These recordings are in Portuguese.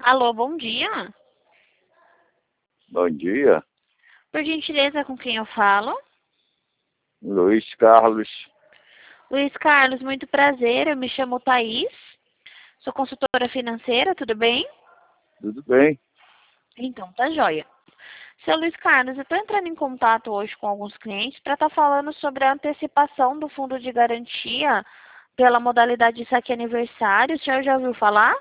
Alô, bom dia. Bom dia, Por gentileza, com quem eu falo? Luiz Carlos. Luiz Carlos, muito prazer. Eu me chamo Thaís. Sou consultora financeira, tudo bem? Tudo bem? Então, tá joia. Seu Luiz Carlos, eu estou entrando em contato hoje com alguns clientes para estar falando sobre a antecipação do fundo de garantia pela modalidade saque aniversário. O senhor já ouviu falar?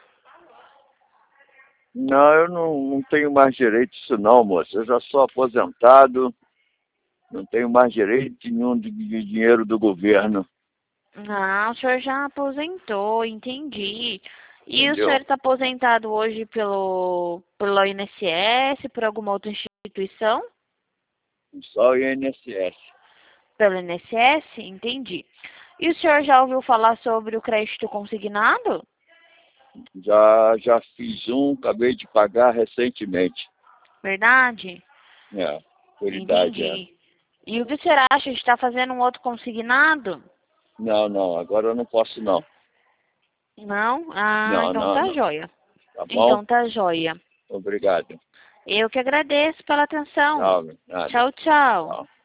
Não, eu não tenho mais direito disso não, moça. Eu já sou aposentado, não tenho mais direito nenhum de dinheiro do governo, Ah, o senhor já aposentou, entendi. E o senhor entendeu? está aposentado hoje pelo INSS, por alguma outra instituição? Só o INSS. Pelo INSS? Entendi. E o senhor já ouviu falar sobre o crédito consignado? Já fiz acabei de pagar recentemente. Verdade? É, por idade, é. Entendi. E o que o senhor acha de estar fazendo um outro consignado? Não, agora eu não posso não. Não? Ah, Não, então não, tá não. joia. Tá bom? Então tá joia. Obrigado. Eu que agradeço pela atenção. Tchau, nada. Tchau, tchau. Tchau.